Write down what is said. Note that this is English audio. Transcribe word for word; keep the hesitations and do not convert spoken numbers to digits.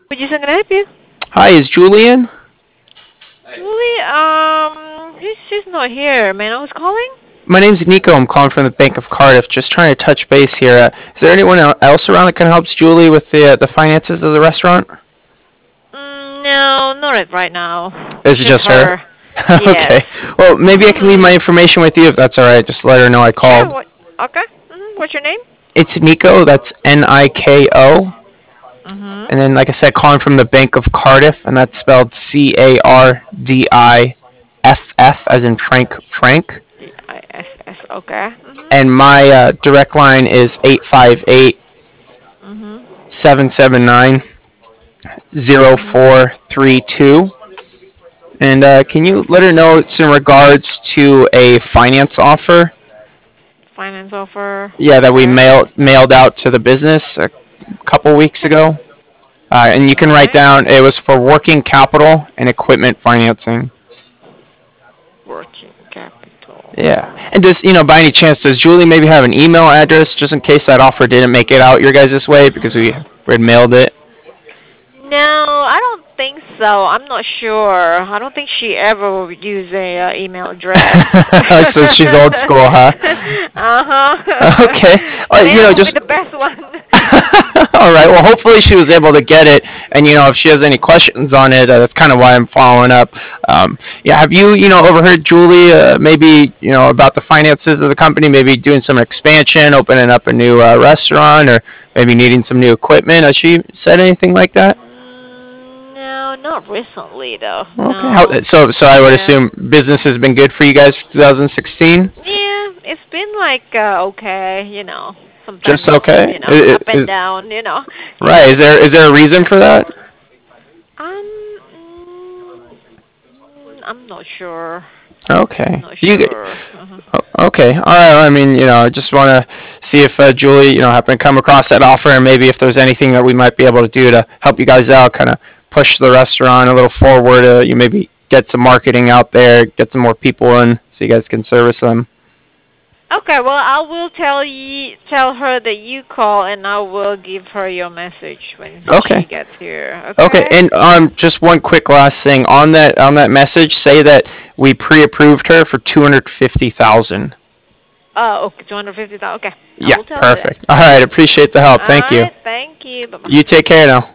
Would you gonna help you? Hi, is Julian? Julie, um, she's, she's not here. Man, I was calling. My name's Nico. I'm calling from the Bank of Cardiff. Just trying to touch base here. Uh, is there anyone el- else around that can help Julie with the uh, the finances of the restaurant? Mm, no, not right right now. Is It's it just just her? her. Yes. Okay. Well, maybe I can leave Mhm. my information with you if that's all right. Just let her know I Yeah. called. What? Okay. Mhm. What's your name? It's Nico. That's N I K O. Mhm. And then, like I said, calling from the Bank of Cardiff, and that's spelled C A R D I F F, as in Frank Frank. D I S S. Okay. Mhm. And my uh, direct line is eight five eight, Mhm. seven seven nine, zero Mhm. four three two. And uh, can you let her know it's in regards to a finance offer? Finance offer. Yeah, that we Okay. mailed mailed out to the business a couple weeks Okay. ago. Uh, and you All can write right. down it was for working capital and equipment financing. Working capital. Yeah. And does, you know, by any chance, does Julie maybe have an email address just in case that offer didn't make it out your guys' way because we we had mailed it? No, I don't think so. I'm not sure. I don't think she ever would use a uh, email address. So she's old school, huh? Uh huh. Okay. Uh, you know, Mail would be just. the best one. All right. Well, hopefully she was able to get it, and you know, if she has any questions on it, uh, that's kind of why I'm following up. Um, yeah. Have you, you know, overheard Julie, uh, maybe, you know, about the finances of the company, maybe doing some expansion, opening up a new uh, restaurant, or maybe needing some new equipment? Has she said anything like that? Mm, no, not recently though. Okay. How, No. so, so I would Yeah. assume business has been good for you guys for twenty sixteen. Yeah, it's been like uh, okay, you know. Sometimes Just it's okay. you know I- up I- and is- down, you know. right. Yeah. Is there is there a reason for that? Um, mm, mm, I'm not sure. Okay. Not You sure. Uh-huh. o- okay? All right. I mean, you know, I just want to see if uh, Julie, you know, happened to come across that offer, and maybe if there's anything that we might be able to do to help you guys out, kind of push the restaurant a little forward. Uh, you maybe get some marketing out there, get some more people in, so you guys can service them. Okay, well, I will tell you, tell her that you call, and I will give her your message when she Okay. gets here. Okay, Okay? and um, just one quick last thing on that on that message. Say that we pre-approved her for two hundred fifty thousand. Oh, okay, two hundred fifty thousand. Okay, I Yeah, will tell her that. perfect. All right, appreciate the help. All Thank you. right, thank you. Bye bye. You take care now.